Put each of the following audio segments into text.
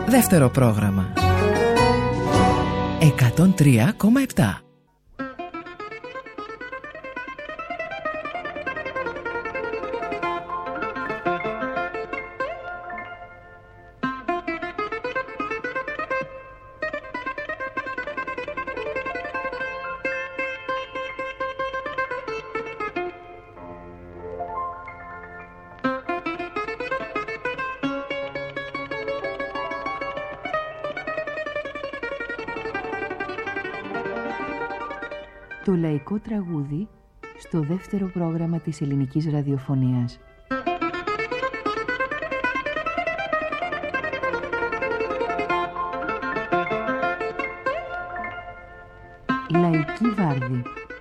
Δεύτερο πρόγραμμα 103,7. Το λαϊκό τραγούδι στο δεύτερο πρόγραμμα της ελληνικής ραδιοφωνίας. Λαϊκή Βάρδη.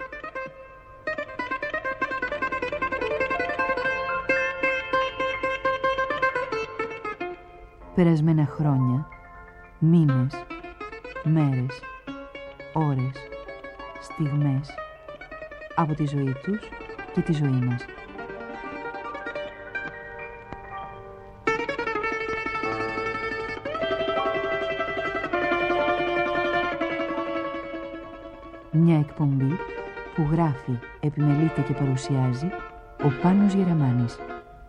Περασμένα χρόνια, μήνες, μέρες, ώρες, στιγμές από τη ζωή τους και τη ζωή μας. Μια εκπομπή που γράφει, επιμελείται και παρουσιάζει ο Πάνος Γεραμάνης.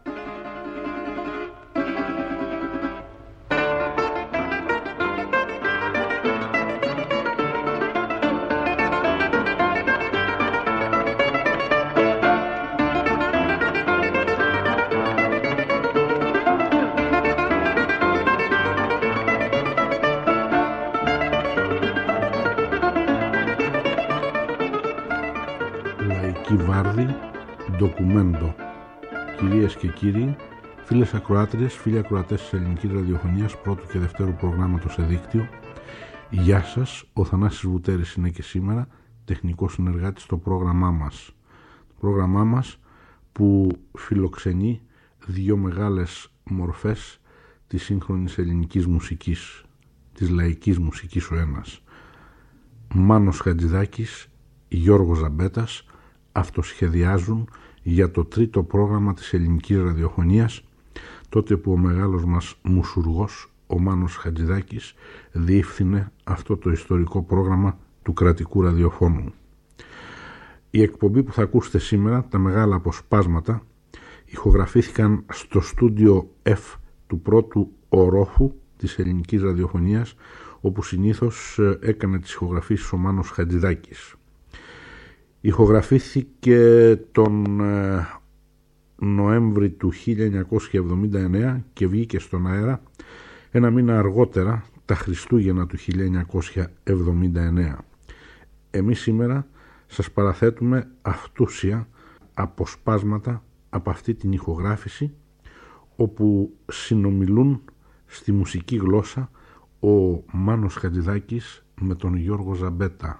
Βάρδη, ντοκουμέντο. Κυρίες και κύριοι, φίλες ακροάτριες, φίλοι ακροατές της ελληνικής ραδιοφωνίας πρώτου και δευτέρου προγράμματος σε δίκτυο, γεια σας, ο Θανάσης Βουτέρης είναι και σήμερα τεχνικός συνεργάτης στο πρόγραμμά μας. Το πρόγραμμά μας που φιλοξενεί δύο μεγάλες μορφές της σύγχρονης ελληνικής μουσικής, της λαϊκής μουσικής ο ένας. Μάνος Χατζηδάκης, Γιώργος Ζαμπέτας αυτοσχεδιάζουν για το τρίτο πρόγραμμα της ελληνικής ραδιοφωνίας, τότε που ο μεγάλος μας μουσουργός, ο Μάνος Χατζηδάκης, διεύθυνε αυτό το ιστορικό πρόγραμμα του κρατικού ραδιοφώνου. Η εκπομπή που θα ακούσετε σήμερα, τα μεγάλα αποσπάσματα, ηχογραφήθηκαν στο στούντιο F του πρώτου ορόφου της ελληνικής ραδιοφωνίας, όπου συνήθως έκανε τις ηχογραφήσεις ο Μάνος Χατζηδάκης. Ηχογραφήθηκε τον Νοέμβρη του 1979 και βγήκε στον αέρα ένα μήνα αργότερα, τα Χριστούγεννα του 1979. Εμείς σήμερα σας παραθέτουμε αυτούσια αποσπάσματα από αυτή την ηχογράφηση, όπου συνομιλούν στη μουσική γλώσσα ο Μάνος Χατζηδάκης με τον Γιώργο Ζαμπέτα.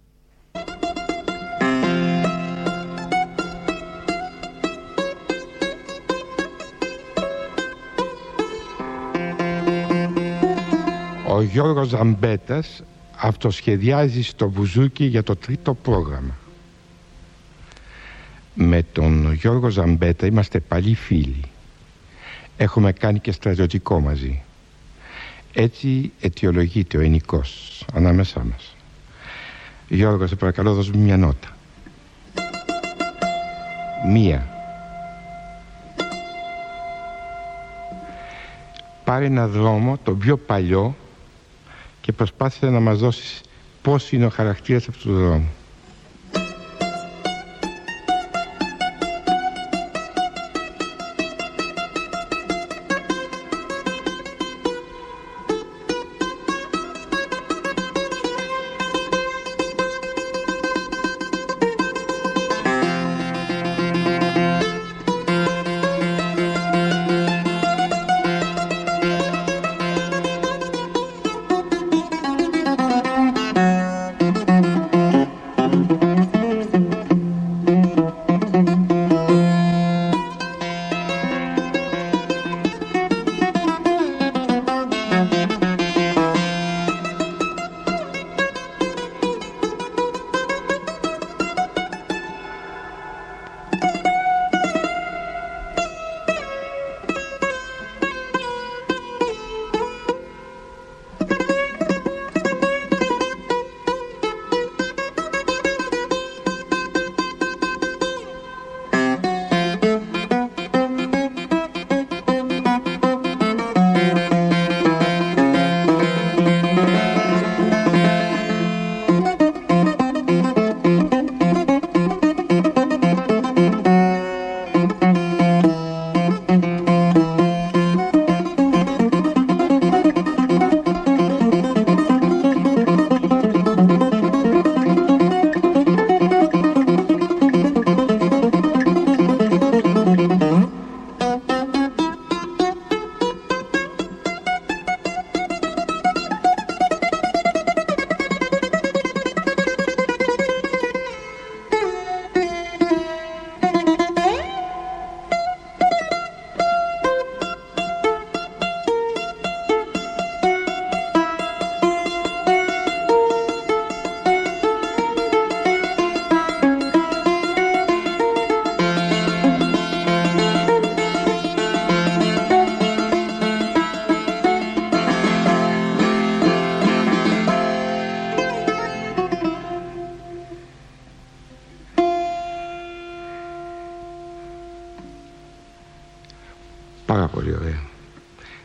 Ο Γιώργος Ζαμπέτας αυτοσχεδιάζει στο μπουζούκι για το τρίτο πρόγραμμα. Με τον Γιώργο Ζαμπέτα είμαστε παλιοί φίλοι. Έχουμε κάνει και στρατιωτικό μαζί. Έτσι αιτιολογείται ο ενικός ανάμεσά μας. Γιώργο, σε παρακαλώ, δώσ' μου μια νότα. Μία. Πάρε ένα δρόμο, τον πιο παλιό, και προσπάθησε να μας δώσεις πώς είναι ο χαρακτήρας αυτού του δρόμου.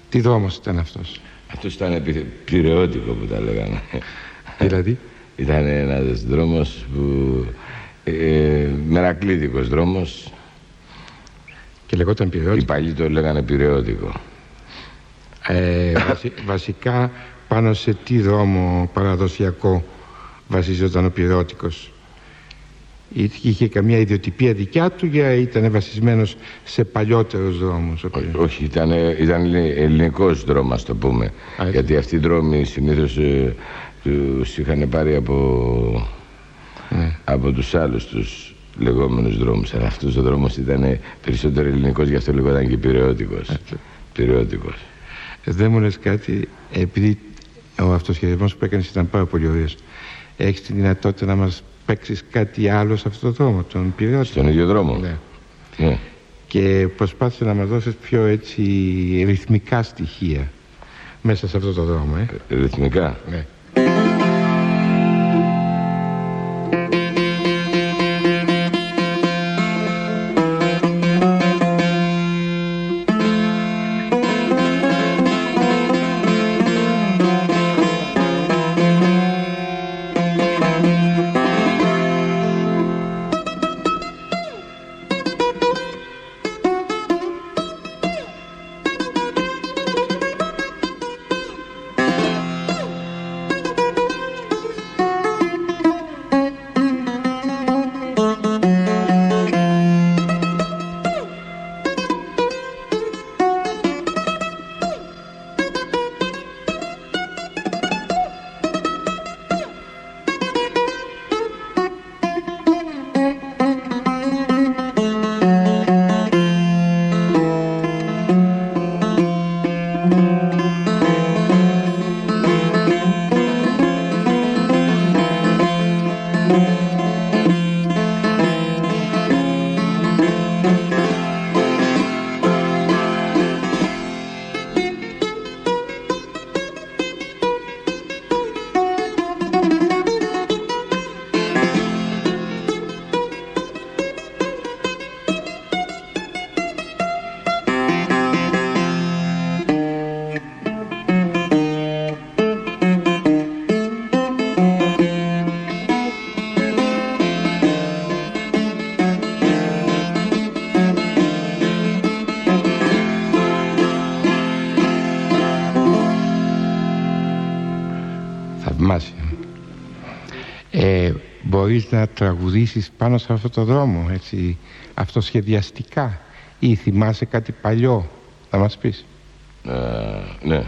Τι δρόμος ήταν αυτός? Αυτός ήταν πειραιώτικο που τα λέγανε. Δηλαδή? Ήταν ένας δρόμος που... μερακλείδικος δρόμος. Και λεγόταν πειραιώτικο. Οι παλιοί το λέγανε πειραιώτικο. Βασικά πάνω σε τι δρόμο παραδοσιακό βασίζονταν ο πειραιώτικος? Είχε καμία ιδιοτυπία δικιά του ή ήταν βασισμένος σε παλιότερους δρόμους? Όχι, ήταν ελληνικός δρόμος, το πούμε. Γιατί αυτοί οι δρόμοι συνήθως τους είχαν πάρει από τους άλλους τους λεγόμενους δρόμους. Αλλά αυτός ο δρόμος ήταν περισσότερο ελληνικός, γι' αυτό λεγόταν και πειραιώτικος. Δεν μου λες κάτι, επειδή ο αυτοσχεδιασμός που έκανες ήταν πάρα πολύ ωραίος, έχεις τη δυνατότητα να μας παίξεις κάτι άλλο σε αυτό το δρόμο, τον πειραιώτικο? Στον ίδιο δρόμο? Ναι. Και προσπάθησε να μας δώσεις πιο έτσι ρυθμικά στοιχεία μέσα σε αυτό το δρόμο. Ρυθμικά? Ναι. Μπορείς να τραγουδήσεις πάνω σε αυτό το δρόμο, έτσι, αυτοσχεδιαστικά, ή θυμάσαι κάτι παλιό, θα μας πεις? Ναι.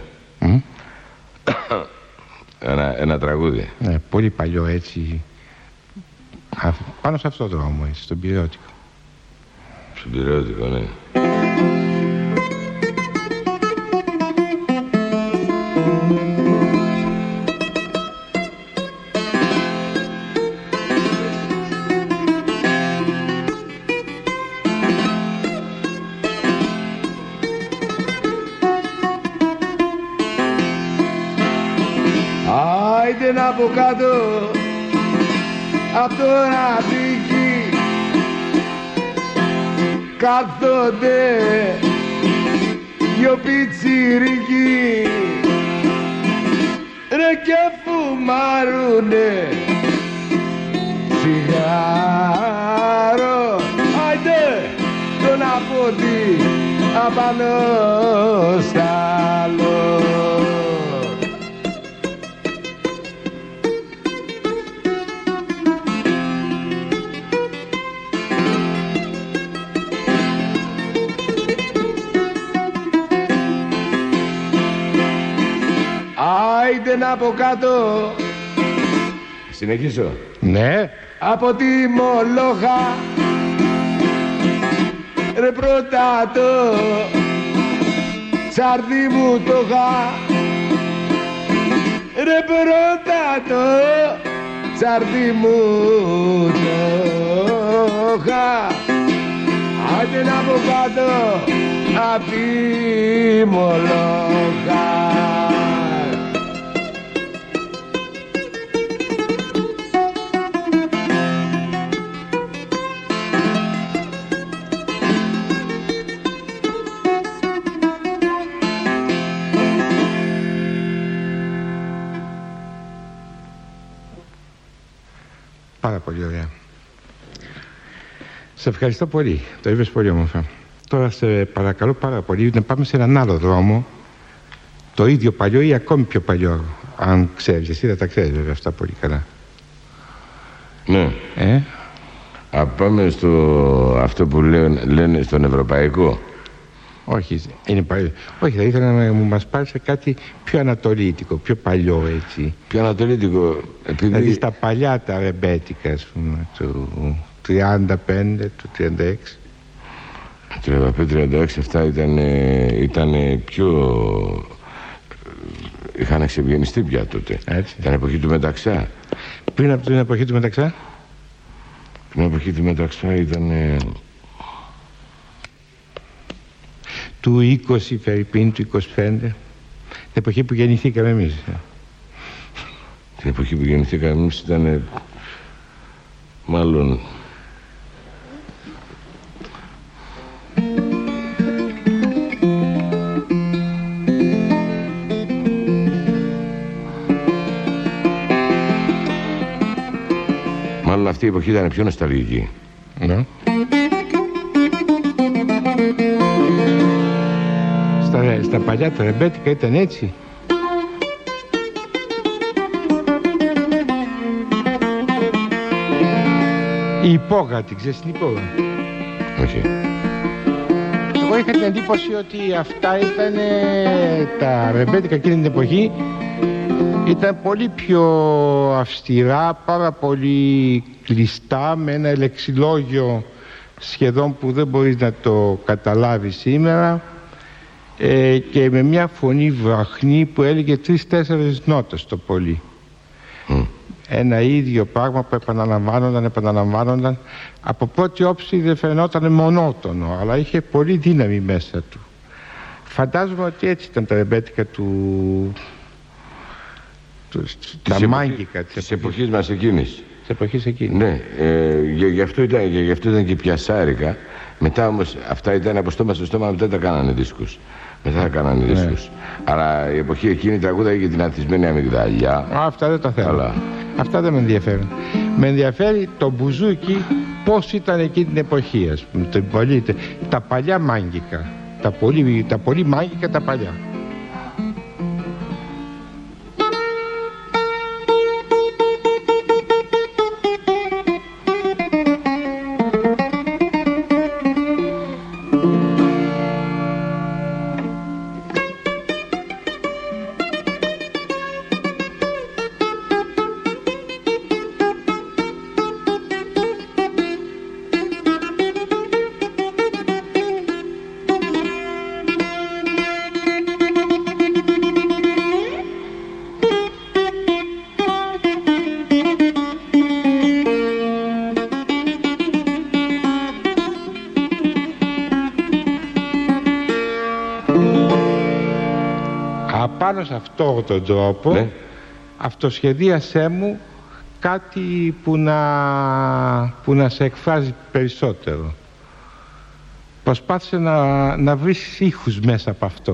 Ένα τραγούδι. Ναι, πολύ παλιό, έτσι, πάνω σε αυτό το δρόμο, έτσι, στον πειραιώτικο. Στον πειραιώτικο, ναι. Από κάτω απ' το ραφίκι κάθονται δυο πιτσιρίκοι ρε και φουμάρουνε σιγάρο. Άιντε τον αφώτη απάνω στα άλλο. Άιντε από κάτω. Συνεχίσω? Ναι. Από τη Μολόχα ρε πρώτα το τσάρδι μου το είχα. Ρε πρώτα το τσάρδι μου το είχα. Άιντε από κάτω απ' τη Μολόχα. πάρα πολύ ωραία. Σε ευχαριστώ πολύ. Το είπες πολύ όμορφα. Τώρα σε παρακαλώ πάρα πολύ να πάμε σε έναν άλλο δρόμο, το ίδιο παλιό ή ακόμη πιο παλιό, αν ξέρεις. Εσύ δεν τα ξέρεις βέβαια αυτά πολύ καλά. Ναι. Πάμε στο αυτό που λένε στον ευρωπαϊκό. Όχι, είναι παλιό. Όχι, θα ήθελα να μας πάρει σε κάτι πιο ανατολίτικο, πιο παλιό έτσι. Πιο ανατολίτικο, επειδή... Δηλαδή στα παλιά τα ρεμπέτικα, ας πούμε, του 35, του 36. 35-36 αυτά ήταν πιο... Είχαν εξευγενιστεί πια τότε. Έτσι. Ήταν εποχή του Μεταξά. Πριν από την εποχή του Μεταξά? Πριν από την εποχή του Μεταξά ήταν... του 20, Φερρυπίν, του 25. Την εποχή που γεννηθήκαμε εμείς. Την εποχή που γεννηθήκαμε εμείς ήταν... Μάλλον... Μάλλον αυτή η εποχή ήταν πιο νοσταλγική. Ναι. Στα παλιά τα ρεμπέτικα ήταν έτσι. Η υπόγα, την ξέρεις την υπόγα? Όχι. Εγώ είχα την εντύπωση ότι αυτά ήταν τα ρεμπέτικα εκείνη την εποχή. Ήταν πολύ πιο αυστηρά, πάρα πολύ κλειστά, με ένα λεξιλόγιο σχεδόν που δεν μπορείς να το καταλάβεις σήμερα, και με μια φωνή βραχνή που έλεγε 3-4 νότες το πολύ. Ένα ίδιο πράγμα που επαναλαμβάνονταν. Από πρώτη όψη δεν φαινόταν μονότονο, αλλά είχε πολύ δύναμη μέσα του. Φαντάζομαι ότι έτσι ήταν τα ρεμπέτικα τα μάγκικα της εποχής μας εκείνης. Της εποχής εκείνης. Ναι, γι' αυτό ήταν και πιασάρικα. Μετά όμως αυτά ήταν από στόμα στο στόμα, μετά τα κάνανε δίσκους. Αλλά η εποχή εκείνη τραγούδαγε για την ανθισμένη αμυγδαλιά. Αυτά δεν τα θέλω. Αυτά δεν με ενδιαφέρουν. Με ενδιαφέρει το μπουζούκι πώς ήταν εκείνη την εποχή, ας πούμε. Τα παλιά μάγκικα. Τα πολύ μάγκικα τα παλιά. Πάνω σε αυτό τον τρόπο, ναι, αυτοσχεδίασέ μου κάτι που να σε εκφράζει περισσότερο. Προσπάθησε να βρεις ήχους μέσα από αυτό.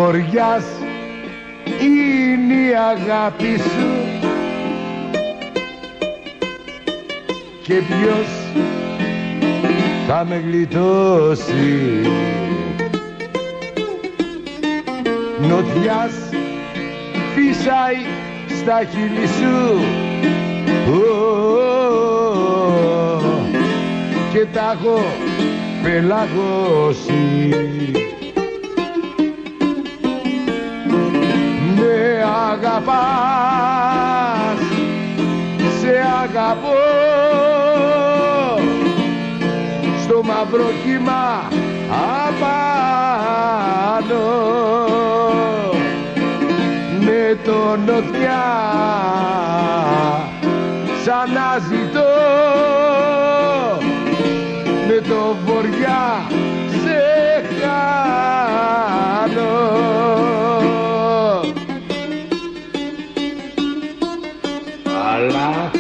βοριάς είναι η αγάπη σου και ποιος θα με γλιτώσει. Νοτιάς φύσαει στα χείλη σου και τα έχω πελαγώσει. Με αγαπάς, σε αγαπώ, στο μαύρο κύμα απάνω με το νοτιά σαν να ζητώ, με το βοριά σε χάνω. Αλλά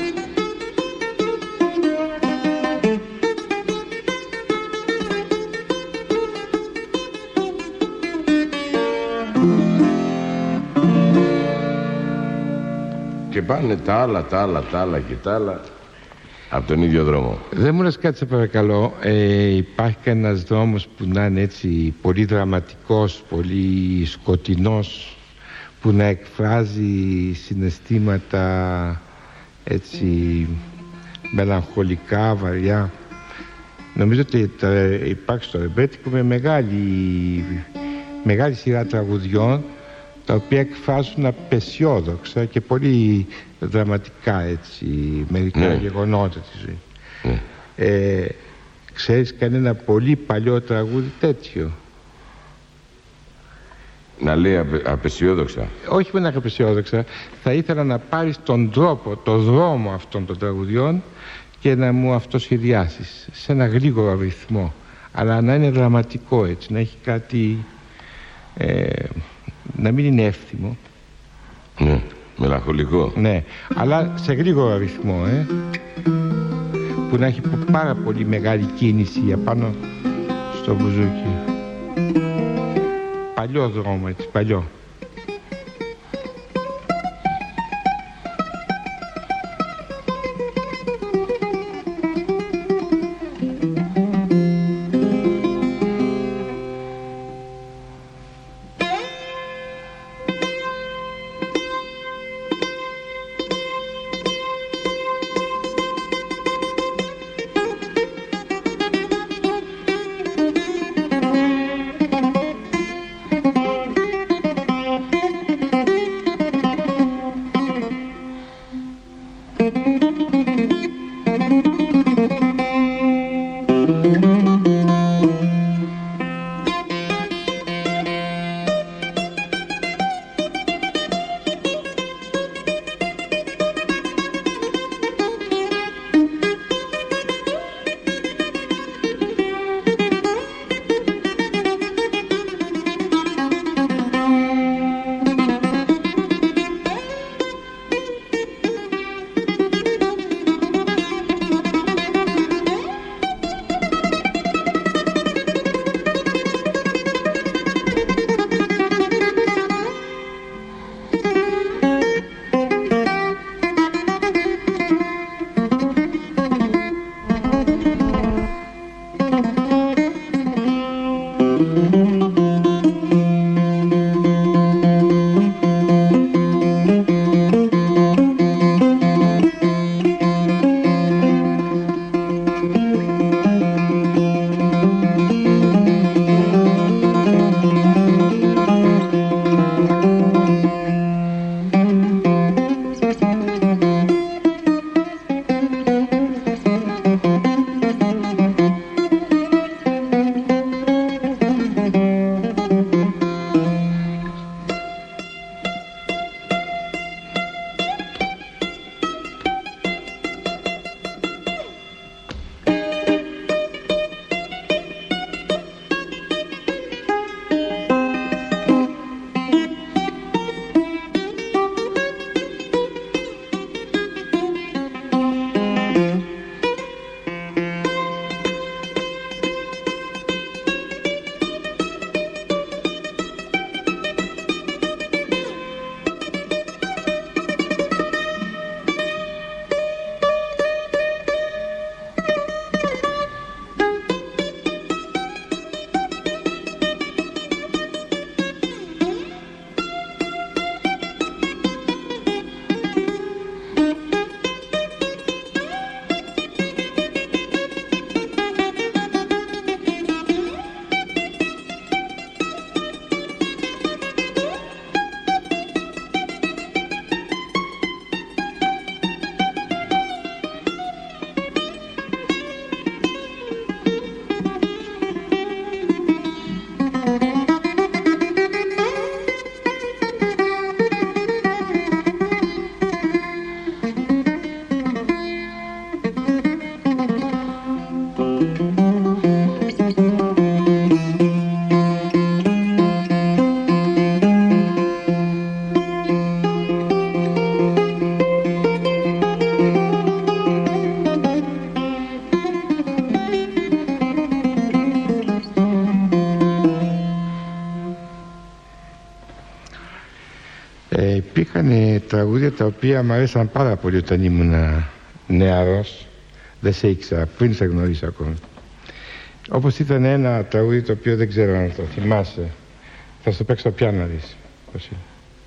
και πάνε τα άλλα και τα άλλα από τον ίδιο δρόμο. Δεν μου λες κάτι σε παρακαλώ, υπάρχει κανένας δρόμος που να είναι έτσι πολύ δραματικός, πολύ σκοτεινός, που να εκφράζει συναισθήματα έτσι μελαγχολικά, βαριά? Νομίζω ότι υπάρχει στο ρεμπέτικο με μεγάλη σειρά τραγουδιών, τα οποία εκφράζουν απεσιόδοξα και πολύ δραματικά έτσι μερικά γεγονότα της ζωής. Ξέρεις κανένα πολύ παλιό τραγούδι τέτοιο? Να λέει απεσιόδοξα? Όχι με ένα απεσιόδοξα. Θα ήθελα να πάρεις τον τρόπο, το δρόμο αυτών των τραγουδιών και να μου αυτοσχεδιάσεις σε ένα γρήγορο ρυθμό, αλλά να είναι δραματικό έτσι, να έχει κάτι, να μην είναι εύθυμο. Ναι, μελαγχολικό. Ναι, αλλά σε γρήγορο ρυθμό, που να έχει πάρα πολύ μεγάλη κίνηση απάνω στο μπουζούκι. Παλιό δρόμο έτσι, παλιό. Υπήρχαν τραγούδια τα οποία μου αρέσαν πάρα πολύ όταν ήμουν νεαρός. Δεν σε ήξερα, πριν σε γνωρίσω ακόμη. Όπως ήταν ένα τραγούδι το οποίο δεν ξέρω αν το θυμάσαι. Θα στο παίξω πιάνο να δεις πώς είναι.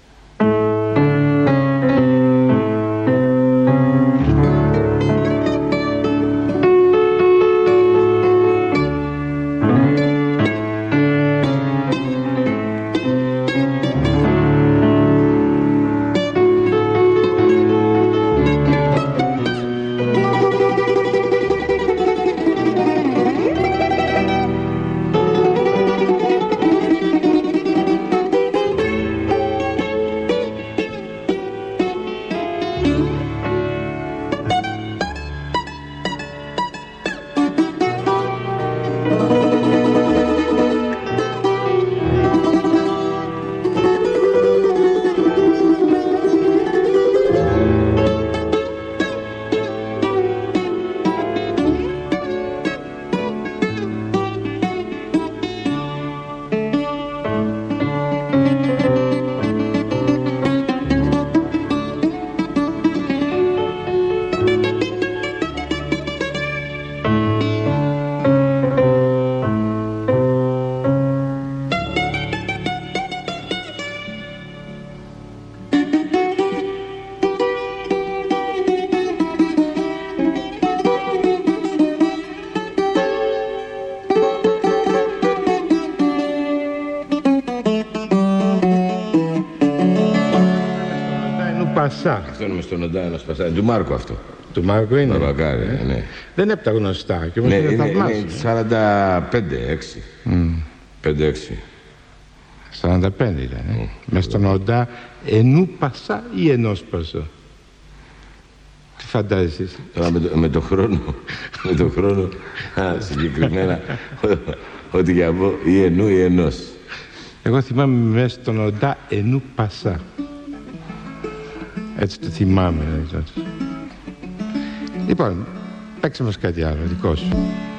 Αυτό είναι με στον Οντά ένα Πασά. Του Μάρκο αυτό. Του Μάρκο είναι. Μπαμπακάρι, ναι. Δεν είναι από τα γνωστά. Και όμως Ναι, είναι θαυμάσιο. είναι 45-6. 5-6. 45 ήταν. Με στον Οντά ενού Πασά ή ενός Πασά. Τι φαντάζεσαι εσύ? Τώρα με το χρόνο συγκεκριμένα ότι για πω ή ενού ή ενός. Εγώ θυμάμαι μέσα στον Οντά ενού Πασά. Έτσι το θυμάμαι. Λοιπόν, παίξε μας κάτι άλλο, δικό σου.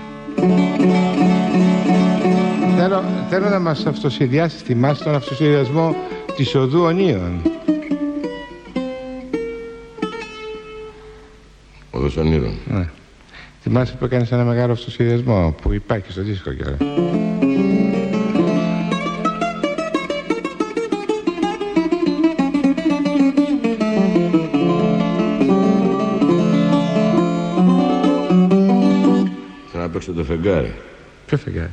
Θέλω να μας αυτοσχεδιάσεις, θυμάσαι τον αυτοσχεδιασμό της Οδού Ονείων. Οδός Ονείων. Ναι. Θυμάσαι που έκανες ένα μεγάλο αυτοσχεδιασμό που υπάρχει στο δίσκο κιόλας. Να παίξω το φεγγάρι. Ποιο φεγγάρι?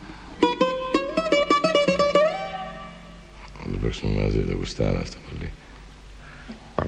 Να το παίξουμε μαζί, το γουστάρω αυτό πολύ. Πάμε.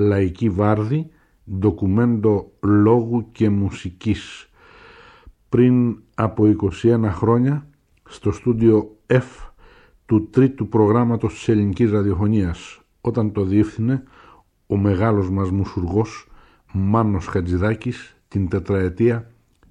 λαϊκή βάρδη, ντοκουμέντο λόγου και μουσικής. Πριν από 21 χρόνια, στο στούντιο F του τρίτου προγράμματος της ελληνικής ραδιοφωνίας, όταν το διεύθυνε ο μεγάλος μας μουσουργός Μάνος Χατζηδάκης την τετραετία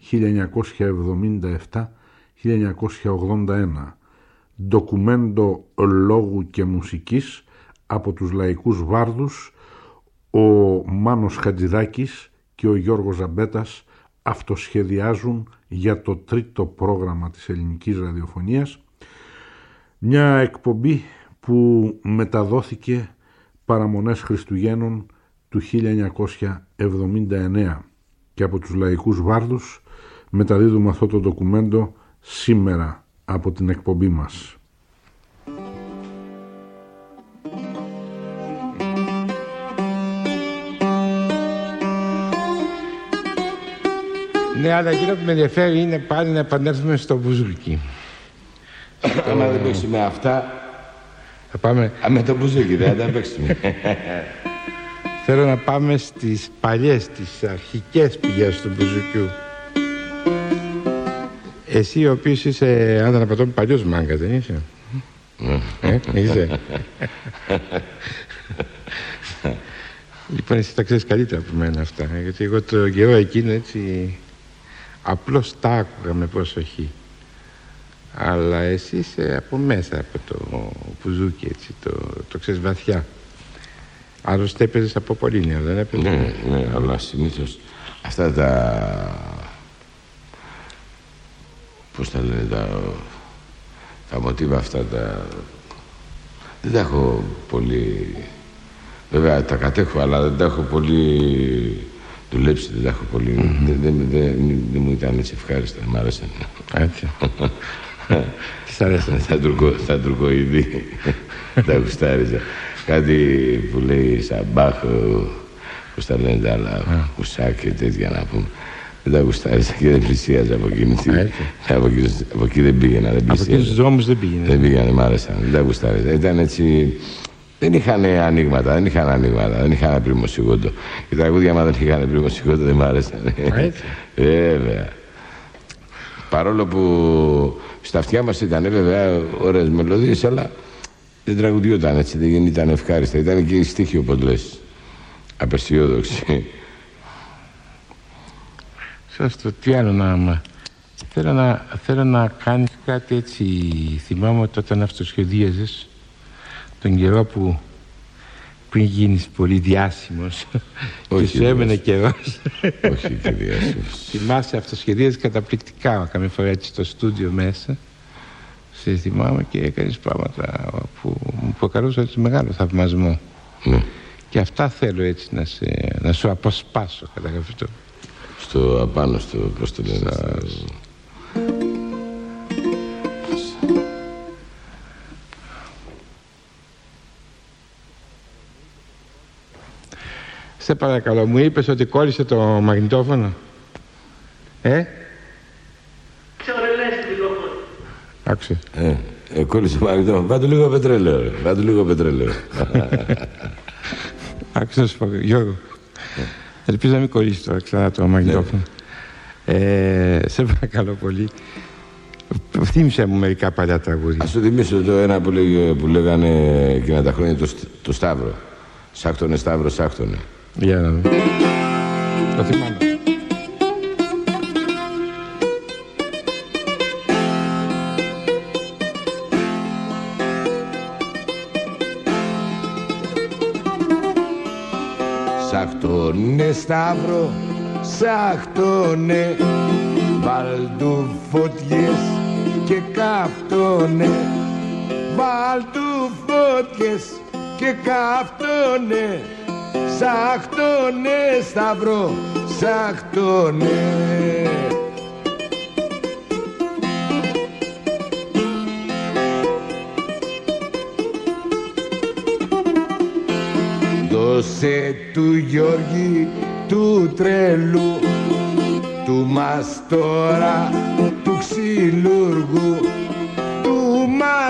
1977-1981. Ντοκουμέντο λόγου και μουσικής από τους λαϊκούς βάρδους, ο Μάνος Χατζηδάκης και ο Γιώργος Ζαμπέτας αυτοσχεδιάζουν για το τρίτο πρόγραμμα της ελληνικής ραδιοφωνίας, μια εκπομπή που μεταδόθηκε παραμονές Χριστουγέννων του 1979, και από τους λαϊκούς βάρδους μεταδίδουμε αυτό το ντοκουμέντο σήμερα από την εκπομπή μας. Ναι, αλλά εκείνο που με ενδιαφέρει είναι πάλι να επανέλθουμε στο μπουζούκι. Άμα δεν παίξουμε αυτά, θα πάμε... με το μπουζούκι δεν θα παίξουμε. Θέλω να πάμε στις παλιές, τις αρχικές πηγές του μπουζουκιού. Εσύ ο οποίος είσαι, αν δεν απατώ, παλιός μάγκα, δεν είσαι? Είσαι. Λοιπόν, εσύ τα ξέρεις καλύτερα από μένα αυτά, γιατί εγώ το καιρό εκείνο έτσι απλώς τα άκουγα με προσοχή. Αλλά εσύ είσαι από μέσα από το μπουζούκι, έτσι, το ξέρεις βαθιά. Άλλωστε έπαιζες από πολύ νέο, δεν έπαιζες? Ναι, αλλά συνήθως αυτά τα... πώς τα λένε, τα μοτίβα αυτά δεν τα έχω πολύ... Βέβαια τα κατέχω, αλλά δεν τα έχω πολύ δουλέψει, δεν τα έχω πολύ... Δεν μου ήταν έτσι ευχάριστα, μ' άρεσαν. Έτσι. Τι σ' αρέσαν? Τα τουρκοειδή, τα γουστάριζα. Κάτι που λέει σαν Μπάχο, πώς τα λένε τα άλλα, Κουσάκ και τέτοια να πούμε. Δεν τα γουστάριζα και δεν πλησίαζα από εκείνη. Από εκεί δεν πήγαινα, δεν πλησίαζα. Από εκείνους τους δρόμους δεν πήγαινε. Δεν πήγαινε, μ' άρεσαν, δεν τα γουστάριζα. Ήταν έτσι... Δεν είχαν ανοίγματα, δεν είχαν πριμοσυγόντο. Οι τραγούδια μα δεν είχαν πριμοσυγόντο, δεν μ' άρεσαν. Βέβαια. Παρόλο που στα αυτιά μας ήταν βέβαια ωραίες μελωδίες, αλλά δεν τραγουδιόταν έτσι, δεν ήταν ευχάριστα. Ήταν και η στίχη, όπως λες, απεσιόδοξη. Σωστό, τι άλλο να άμα. Θέλω να κάνεις κάτι έτσι. Θυμάμαι όταν αυτοσχεδίαζες τον καιρό που πριν γίνεις πολύ διάσημος και σου έμενε καιρός. Όχι και διάσημος. Θυμάσαι, αυτοσχεδίαζες καταπληκτικά καμιά φορά έτσι στο στούντιο μέσα. Σε θυμάμαι και έκανες πράγματα που μου προκαλούσαν έτσι μεγάλο θαυμασμό. Ναι. Και αυτά θέλω έτσι να σου αποσπάσω κατά αυτό. Στο απάνω, πώς το λένε. Σε παρακαλώ, μου είπες ότι κόλλησε το μαγνητόφωνο? Άκουσε. Κόλλησε το μαγνητόφωνο. Βάτου λίγο πετρέλαιο. Άκουσε να σου πω, Γιώργο. Ελπίζω να μην κολλήσει τώρα ξανά το μαγνητόφωνο. Σε παρακαλώ πολύ. Θύμισε μου μερικά παλιά τραγούδια. Ας σου θυμίσω το ένα που λέγανε εκείνα τα χρόνια, το Σταύρο. Σάκτονε Σταύρο, σάκτονε. Για να δω. Το θυμάμαι. Σάκτονε Σταύρο, σάκτονε, βάλ του φωτιές και κάφτονε. Βάλ του φωτιές και κάφτονε. Σάκτονε Σταύρο, σάκτονε. Δώσε του Γιώργη του τρελού, του μαστόρα, του ξυλούργου, του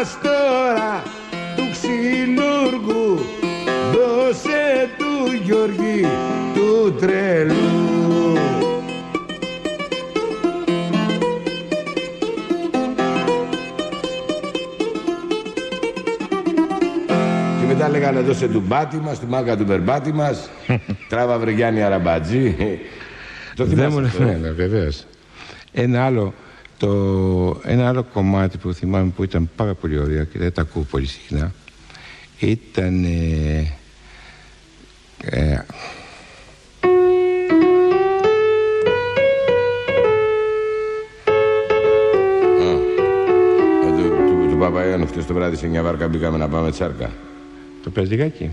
μαστόρα, του ξυλούργου. Δώσε του Γιώργη μετά λέγανε εδώ σε τουμπάτι μας, στη μάκα του περπάτι μας. Τράβα βρε Γιάννη Αραμπατζή. Το θυμάσαι? Ναι, βεβαίως. Ένα άλλο κομμάτι που θυμάμαι που ήταν πάρα πολύ ωραίο και δεν τα ακούω πολύ συχνά ήταν του Παπαϊάνου χτες το βράδυ σε μια βάρκα μπήκαμε να πάμε τσάρκα. Το Περζιγάκι.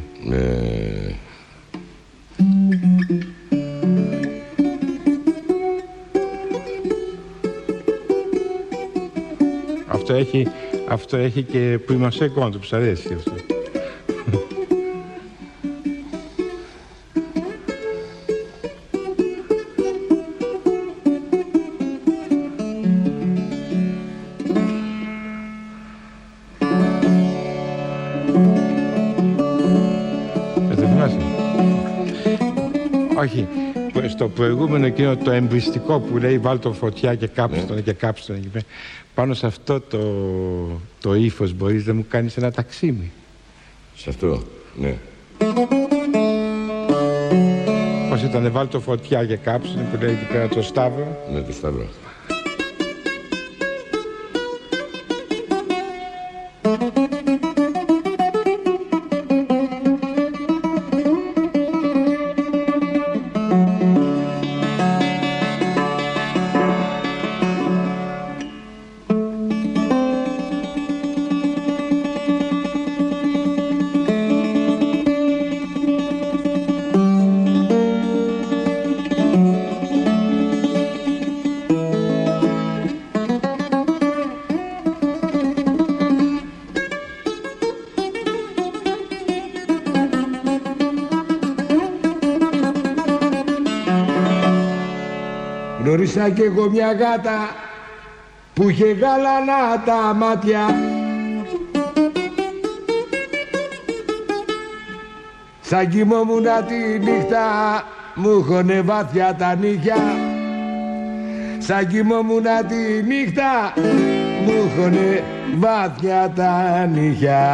Αυτό έχει και που είμαστε κόντου, που σ' αρέσει αυτό. Δεν θυμάσαι? Όχι. Στο προηγούμενο εκείνο το εμπριστικό που λέει βάλ το φωτιά και κάψτον και κάψτον εκεί πέρα. Πάνω σε αυτό το ύφος μπορείς να μου κάνεις ένα ταξίμι? Σε αυτό, ναι. Πώς ήταν βάλ το φωτιά και κάψτον που λέει εκεί πέρα το Σταύρο? Ναι, το Σταύρο. Γνώρισα κι εγώ μια γάτα που είχε γαλανά τα μάτια, σαν κοιμόμουνα τη νύχτα μου έχωνε βάθια τα νύχια, σαν κοιμόμουνα τη νύχτα μου έχωνε βάθια τα νύχια.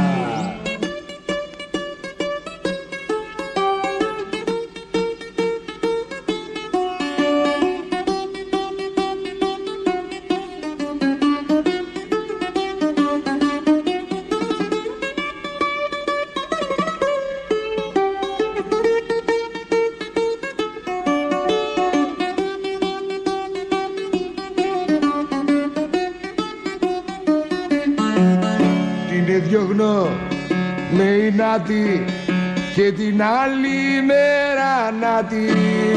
Διώχνω με η Νάτη και την άλλη μέρα Νάτη.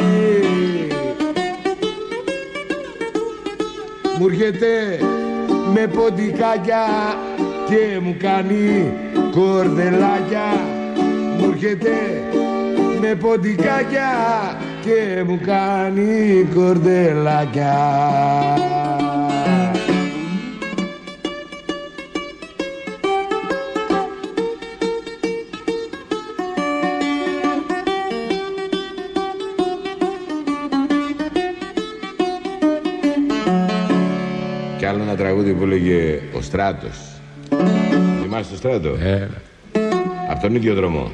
Μου έρχεται με ποντικάκια και μου κάνει κορδελάκια. Μου έρχεται με ποντικάκια και μου κάνει κορδελάκια. Άλλο ένα τραγούδι που λέγε ο Στράτος. Θυμάσαι το Στράτο? Από τον ίδιο δρόμο.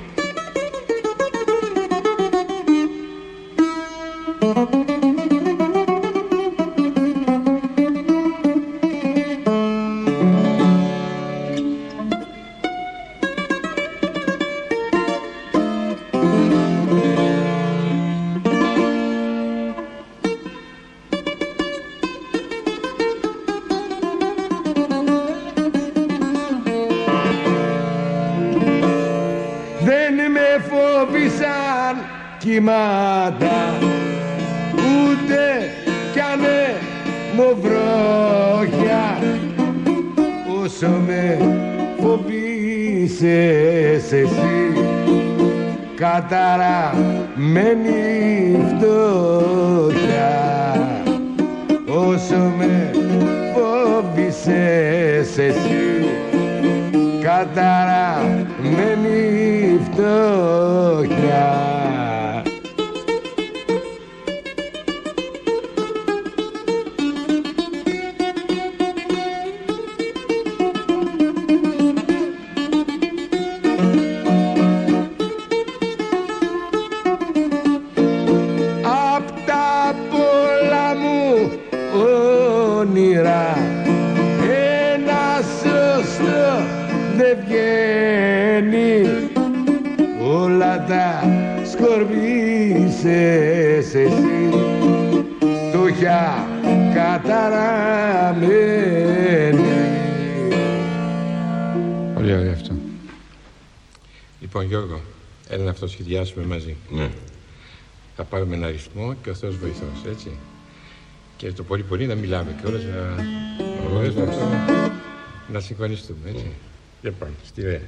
Κύματα ούτε κι ανέμο βροχιά, όσο με φοβήσες εσύ καταραμένη φτωχιά, όσο με φοβήσες εσύ καταραμένη φτωχιά. όλα τα σκορπίσες εσύ, φτωχιά καταραμένη. Πολύ ωραίο αυτό. Λοιπόν, Γιώργο, έλα να αυτοσχεδιάσουμε μαζί. Ναι. Θα πάρουμε ένα αριθμό και ο Θεός βοηθός, έτσι. Και το πολύ πολύ να μιλάμε και όλες να συγχωνιστούμε, έτσι. Για πάμε, στη Ρέα.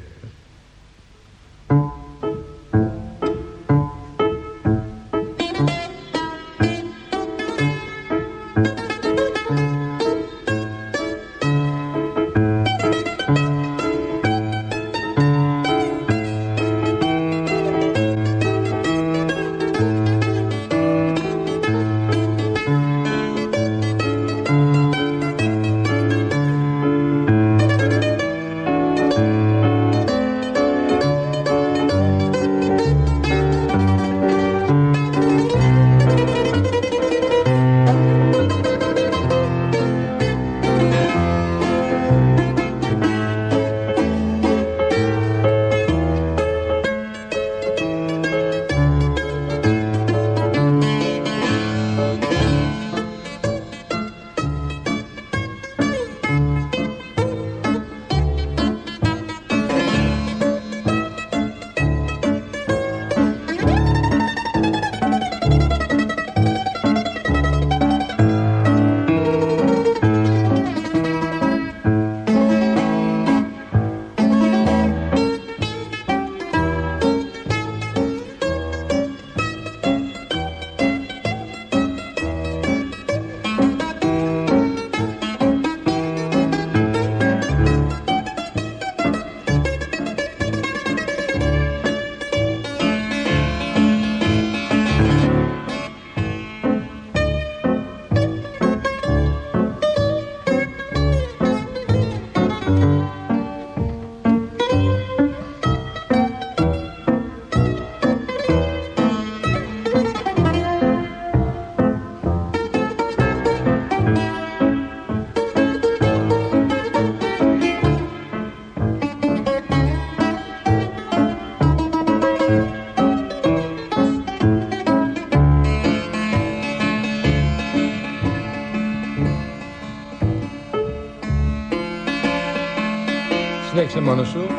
Συνέχισε μόνος σου.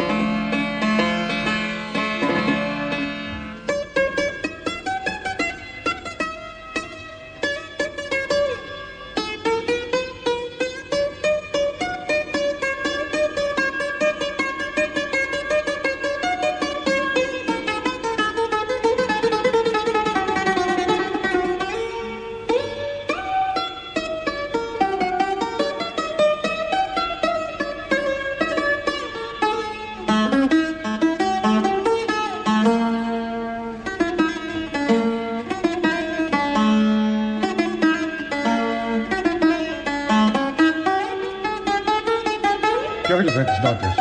Ποιο έλειπε τις νότες.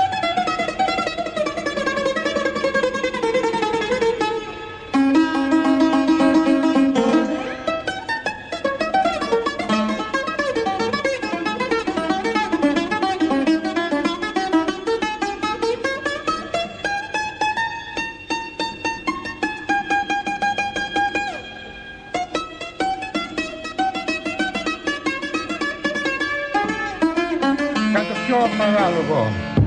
Κάτω πιο μεγάλο εγώ.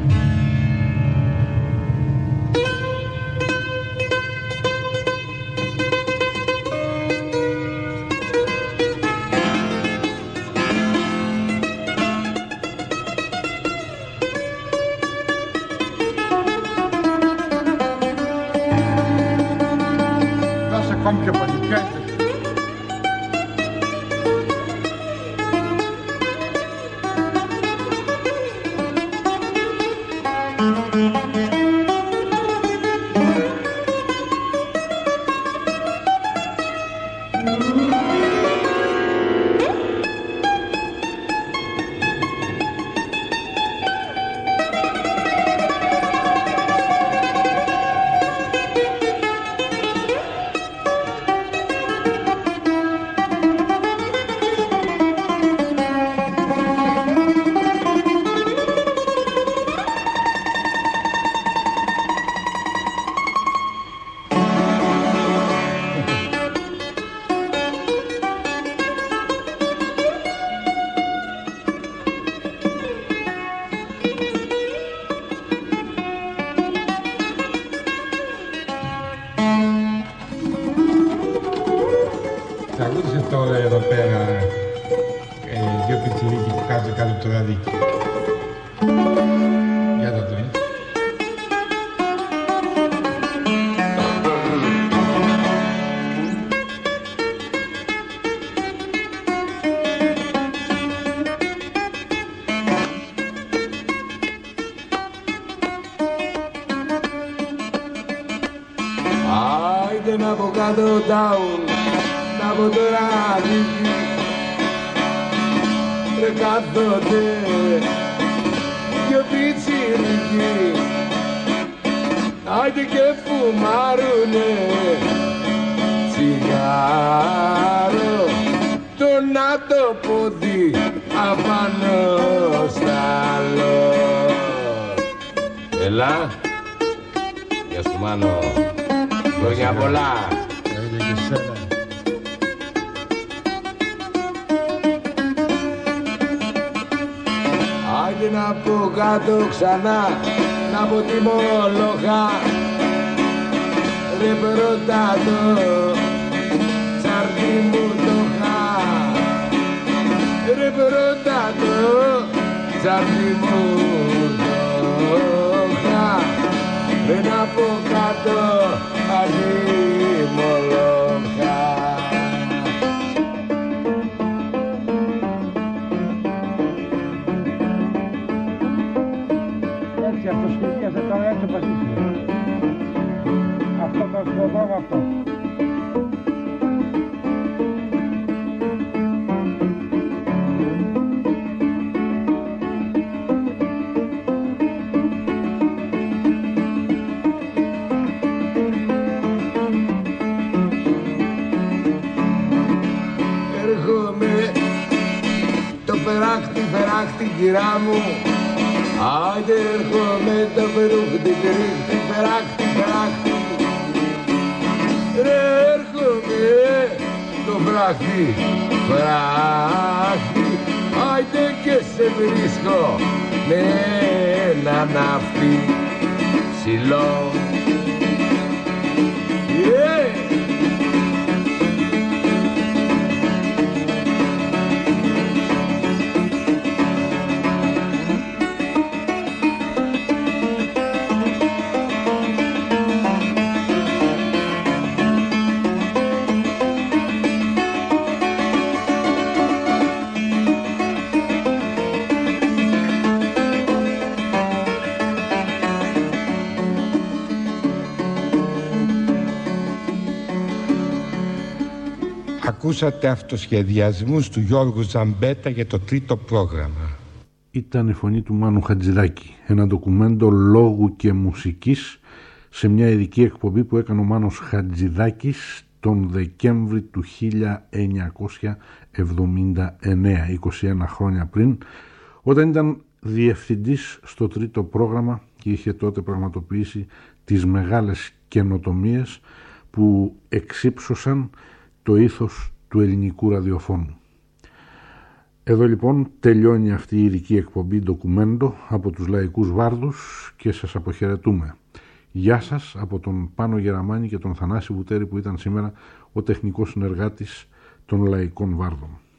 Δώσε ακόμη πιο πολύ, πιο έντονα. αυτό εδώ πέρα, δύο πιτσιρίκοι που κάτσε κάτω από το ραδίκι. Για το το, Άιντε να από κάτω down, να από το ραδίκι. Ρε κάθονται δυο πιτσιρίκοι, άιντε και φουμάρουνε τσιγάρο, το να το πόδι απάνω στα άλλο. Έλα, γεια σου Μάνο, χρόνια πολλά. Άιντε να πω κάτω ξανά, να πω τη Μολοχά. Ρε πρώτα το τσάρτι μου το χά. Ρε πρώτα το τσάρτι μου το χά. Ρε να πω κάτω αντί Μολοχά. Αυτό σχεδίασε τώρα έτσι ο Πασίσιος. Αυτό το σκοπό αυτό. Έρχομαι το φεράχτη κυρά μου. Άιντε έρχομαι το περούχτη, φεράχτη. Ρε έρχομαι το βράχτη. Άιντε και σε βρίσκω με ένα να'φί ψηλό. Ακούσατε αυτοσχεδιασμούς του Γιώργου Ζαμπέτα για το τρίτο πρόγραμμα. Ήταν η φωνή του Μάνου Χατζηδάκη, ένα ντοκουμέντο λόγου και μουσικής σε μια ειδική εκπομπή που έκανε ο Μάνος Χατζηδάκης τον Δεκέμβρη του 1979, 21 χρόνια πριν, όταν ήταν διευθυντής στο τρίτο πρόγραμμα και είχε τότε πραγματοποιήσει τις μεγάλες καινοτομίες που εξύψωσαν το ήθος του ελληνικού ραδιοφώνου. Εδώ λοιπόν τελειώνει αυτή η ειδική εκπομπή ντοκουμέντο από τους Λαϊκούς Βάρδους και σας αποχαιρετούμε. Γεια σας από τον Πάνο Γεραμάνη και τον Θανάση Βουτέρη που ήταν σήμερα ο τεχνικός συνεργάτης των Λαϊκών Βάρδων.